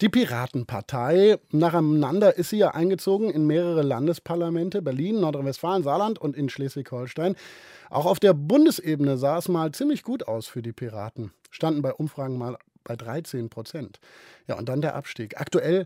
Die Piratenpartei, nacheinander ist sie ja eingezogen in mehrere Landesparlamente, Berlin, Nordrhein-Westfalen, Saarland und in Schleswig-Holstein. Auch auf der Bundesebene sah es mal ziemlich gut aus für die Piraten, standen bei Umfragen mal bei 13%. Ja, und dann der Abstieg. Aktuell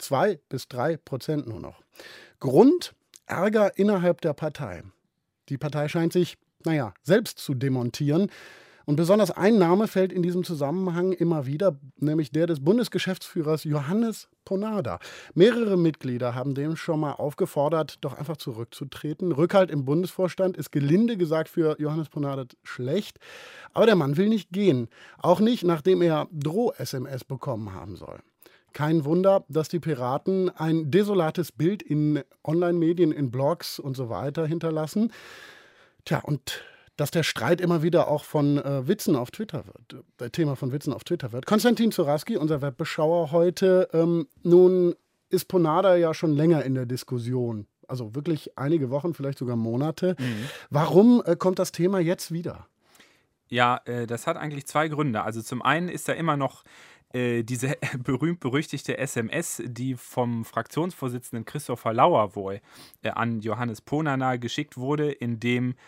2-3% nur noch. Grund: Ärger innerhalb der Partei. Die Partei scheint sich, selbst zu demontieren. Und besonders ein Name fällt in diesem Zusammenhang immer wieder, nämlich der des Bundesgeschäftsführers Johannes Ponada. Mehrere Mitglieder haben dem schon mal aufgefordert, doch einfach zurückzutreten. Rückhalt im Bundesvorstand ist gelinde gesagt für Johannes Ponada schlecht. Aber der Mann will nicht gehen. Auch nicht, nachdem er Droh-SMS bekommen haben soll. Kein Wunder, dass die Piraten ein desolates Bild in Online-Medien, in Blogs und so weiter hinterlassen. Tja, und dass der Streit immer wieder auch von Witzen auf Twitter wird, Thema von Witzen auf Twitter wird. Konstantin Zuraski, unser Webbeschauer heute. Nun ist Ponada ja schon länger in der Diskussion. Also wirklich einige Wochen, vielleicht sogar Monate. Warum kommt das Thema jetzt wieder? Ja, das hat eigentlich zwei Gründe. Also zum einen ist da immer noch diese berühmt-berüchtigte SMS, die vom Fraktionsvorsitzenden Christopher Lauer wohl an Johannes Ponada geschickt wurde, in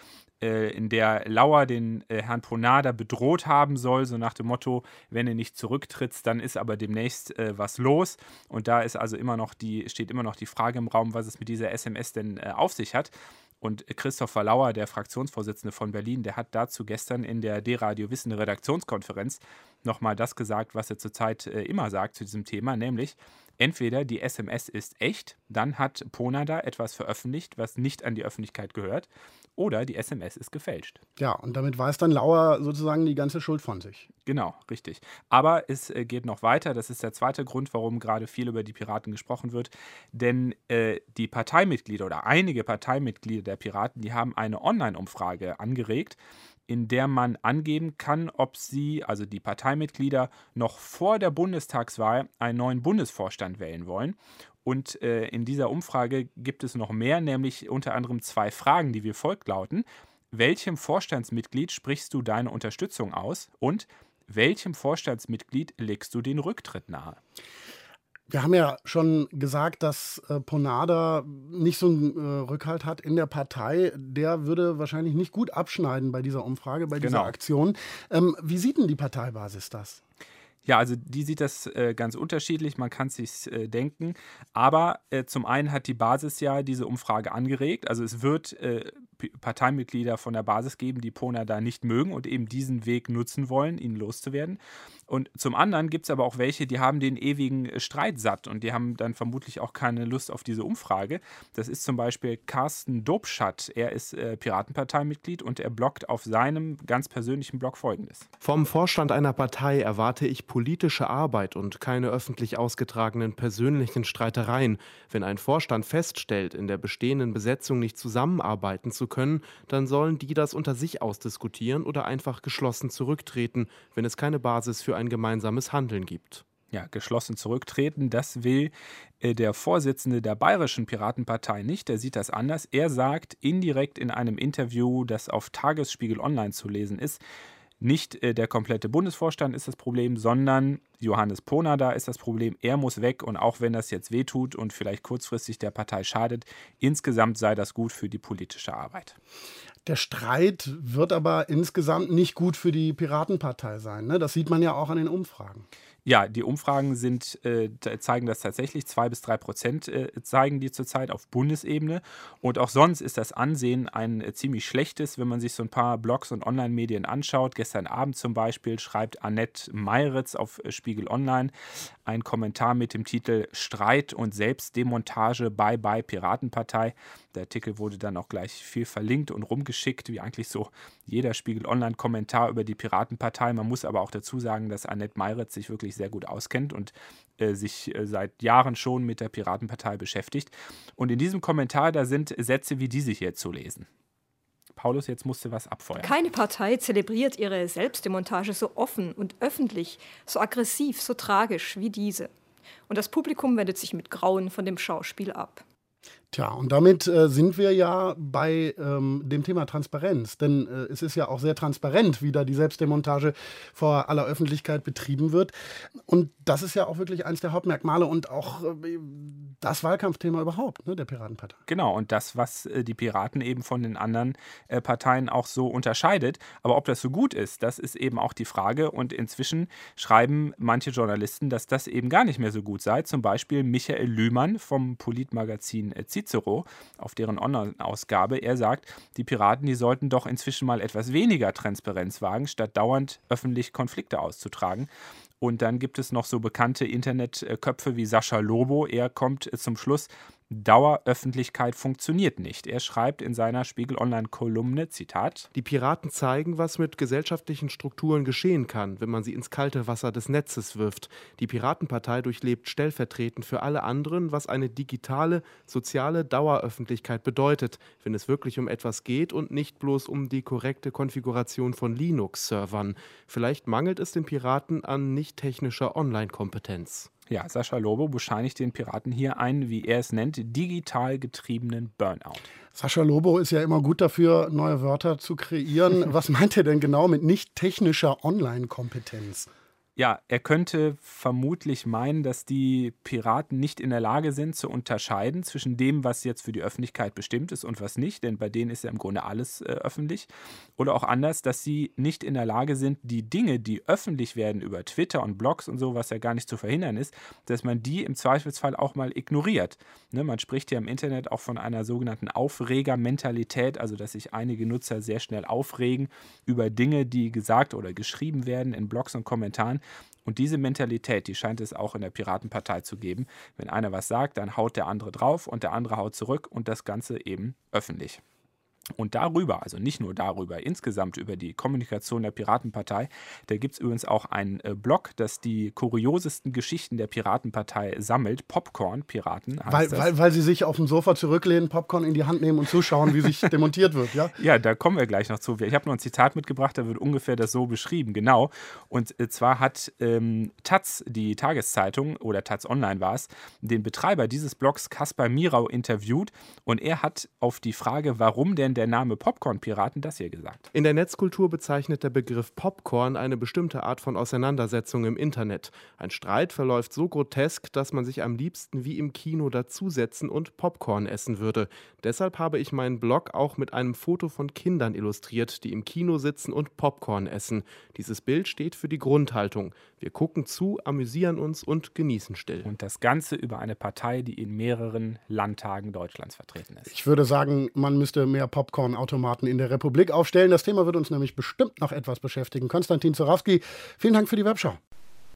der Lauer den Herrn Ponada bedroht haben soll, so nach dem Motto, wenn er nicht zurücktritt, dann ist aber demnächst was los. Und da ist also steht immer noch die Frage im Raum, was es mit dieser SMS denn auf sich hat. Und Christopher Lauer, der Fraktionsvorsitzende von Berlin, der hat dazu gestern in der D-Radio Wissen Redaktionskonferenz nochmal das gesagt, was er zurzeit immer sagt zu diesem Thema, nämlich entweder die SMS ist echt, dann hat Ponada etwas veröffentlicht, was nicht an die Öffentlichkeit gehört, oder die SMS ist gefälscht. Ja, und damit weist dann Lauer sozusagen die ganze Schuld von sich. Genau, richtig. Aber es geht noch weiter. Das ist der zweite Grund, warum gerade viel über die Piraten gesprochen wird. Denn die Parteimitglieder oder einige Parteimitglieder der Piraten, die haben eine Online-Umfrage angeregt, in der man angeben kann, ob sie, also die Parteimitglieder, noch vor der Bundestagswahl einen neuen Bundesvorstand wählen wollen. Und in dieser Umfrage gibt es noch mehr, nämlich unter anderem 2 Fragen, die wie folgt lauten: Welchem Vorstandsmitglied sprichst du deine Unterstützung aus? Und welchem Vorstandsmitglied legst du den Rücktritt nahe? Wir haben ja schon gesagt, dass Ponada nicht so einen Rückhalt hat in der Partei. Der würde wahrscheinlich nicht gut abschneiden bei dieser Umfrage, bei dieser Aktion. Wie sieht denn die Parteibasis das? Ja, also die sieht das ganz unterschiedlich, man kann es sich denken. Aber zum einen hat die Basis ja diese Umfrage angeregt. Also es wird Parteimitglieder von der Basis geben, die Ponada nicht mögen und eben diesen Weg nutzen wollen, ihn loszuwerden. Und zum anderen gibt es aber auch welche, die haben den ewigen Streit satt und die haben dann vermutlich auch keine Lust auf diese Umfrage. Das ist zum Beispiel Carsten Dobschat. Er ist Piratenparteimitglied und er bloggt auf seinem ganz persönlichen Blog Folgendes: Vom Vorstand einer Partei erwarte ich politische Arbeit und keine öffentlich ausgetragenen persönlichen Streitereien. Wenn ein Vorstand feststellt, in der bestehenden Besetzung nicht zusammenarbeiten zu können, dann sollen die das unter sich ausdiskutieren oder einfach geschlossen zurücktreten, wenn es keine Basis für ein gemeinsames Handeln gibt. Ja, geschlossen zurücktreten, das will der Vorsitzende der Bayerischen Piratenpartei nicht. Der sieht das anders. Er sagt indirekt in einem Interview, das auf Tagesspiegel Online zu lesen ist, nicht der komplette Bundesvorstand ist das Problem, sondern Johannes Ponada ist das Problem. Er muss weg und auch wenn das jetzt wehtut und vielleicht kurzfristig der Partei schadet, insgesamt sei das gut für die politische Arbeit. Der Streit wird aber insgesamt nicht gut für die Piratenpartei sein, ne? Das sieht man ja auch an den Umfragen. Ja, die Umfragen zeigen das tatsächlich. 2-3% zeigen die zurzeit auf Bundesebene. Und auch sonst ist das Ansehen ein ziemlich schlechtes, wenn man sich so ein paar Blogs und Online-Medien anschaut. Gestern Abend zum Beispiel schreibt Annette Meiritz auf Spiegel Online einen Kommentar mit dem Titel „Streit und Selbstdemontage, bye bye Piratenpartei". Der Artikel wurde dann auch gleich viel verlinkt und rumgeschickt, wie eigentlich so jeder Spiegel Online-Kommentar über die Piratenpartei. Man muss aber auch dazu sagen, dass Annette Meiritz sich wirklich sehr gut auskennt und sich seit Jahren schon mit der Piratenpartei beschäftigt. Und in diesem Kommentar, da sind Sätze wie diese hier zu lesen. Paulus, jetzt musst du was abfeuern. Keine Partei zelebriert ihre Selbstdemontage so offen und öffentlich, so aggressiv, so tragisch wie diese. Und das Publikum wendet sich mit Grauen von dem Schauspiel ab. Tja, und damit sind wir ja bei dem Thema Transparenz. Denn es ist ja auch sehr transparent, wie da die Selbstdemontage vor aller Öffentlichkeit betrieben wird. Und das ist ja auch wirklich eines der Hauptmerkmale und auch das Wahlkampfthema überhaupt, ne, der Piratenpartei. Genau, und das, was die Piraten eben von den anderen Parteien auch so unterscheidet. Aber ob das so gut ist, das ist eben auch die Frage. Und inzwischen schreiben manche Journalisten, dass das eben gar nicht mehr so gut sei. Zum Beispiel Michael Lühmann vom Politmagazin Cicero auf deren Online-Ausgabe. Er sagt, die Piraten, die sollten doch inzwischen mal etwas weniger Transparenz wagen, statt dauernd öffentlich Konflikte auszutragen. Und dann gibt es noch so bekannte Internetköpfe wie Sascha Lobo. Er kommt zum Schluss, Daueröffentlichkeit funktioniert nicht. Er schreibt in seiner Spiegel-Online-Kolumne, Zitat: Die Piraten zeigen, was mit gesellschaftlichen Strukturen geschehen kann, wenn man sie ins kalte Wasser des Netzes wirft. Die Piratenpartei durchlebt stellvertretend für alle anderen, was eine digitale, soziale Daueröffentlichkeit bedeutet, wenn es wirklich um etwas geht und nicht bloß um die korrekte Konfiguration von Linux-Servern. Vielleicht mangelt es den Piraten an nicht technischer Online-Kompetenz. Ja, Sascha Lobo bescheinigt den Piraten hier einen, wie er es nennt, digital getriebenen Burnout. Sascha Lobo ist ja immer gut dafür, neue Wörter zu kreieren. Was meint er denn genau mit nicht technischer Online-Kompetenz? Ja, er könnte vermutlich meinen, dass die Piraten nicht in der Lage sind zu unterscheiden zwischen dem, was jetzt für die Öffentlichkeit bestimmt ist und was nicht, denn bei denen ist ja im Grunde alles öffentlich. Oder auch anders, dass sie nicht in der Lage sind, die Dinge, die öffentlich werden über Twitter und Blogs und so, was ja gar nicht zu verhindern ist, dass man die im Zweifelsfall auch mal ignoriert. Ne, man spricht ja im Internet auch von einer sogenannten Aufregermentalität, also dass sich einige Nutzer sehr schnell aufregen über Dinge, die gesagt oder geschrieben werden in Blogs und Kommentaren. Und diese Mentalität, die scheint es auch in der Piratenpartei zu geben. Wenn einer was sagt, dann haut der andere drauf und der andere haut zurück und das Ganze eben öffentlich. Und darüber, also nicht nur darüber, insgesamt über die Kommunikation der Piratenpartei, da gibt es übrigens auch einen Blog, das die kuriosesten Geschichten der Piratenpartei sammelt. Popcorn-Piraten heißt das. Weil sie sich auf dem Sofa zurücklehnen, Popcorn in die Hand nehmen und zuschauen, wie sich demontiert wird, ja? Ja, da kommen wir gleich noch zu. Ich habe noch ein Zitat mitgebracht, da wird ungefähr das so beschrieben, genau. Und zwar hat Taz, die Tageszeitung, oder Taz Online war es, den Betreiber dieses Blogs, Kaspar Mirau, interviewt. Und er hat auf die Frage, warum denn der Name Popcorn-Piraten, das hier gesagt. In der Netzkultur bezeichnet der Begriff Popcorn eine bestimmte Art von Auseinandersetzung im Internet. Ein Streit verläuft so grotesk, dass man sich am liebsten wie im Kino dazusetzen und Popcorn essen würde. Deshalb habe ich meinen Blog auch mit einem Foto von Kindern illustriert, die im Kino sitzen und Popcorn essen. Dieses Bild steht für die Grundhaltung. Wir gucken zu, amüsieren uns und genießen still. Und das Ganze über eine Partei, die in mehreren Landtagen Deutschlands vertreten ist. Ich würde sagen, man müsste mehr Popcorn-Automaten in der Republik aufstellen. Das Thema wird uns nämlich bestimmt noch etwas beschäftigen. Konstantin Zurawski, vielen Dank für die Webschau.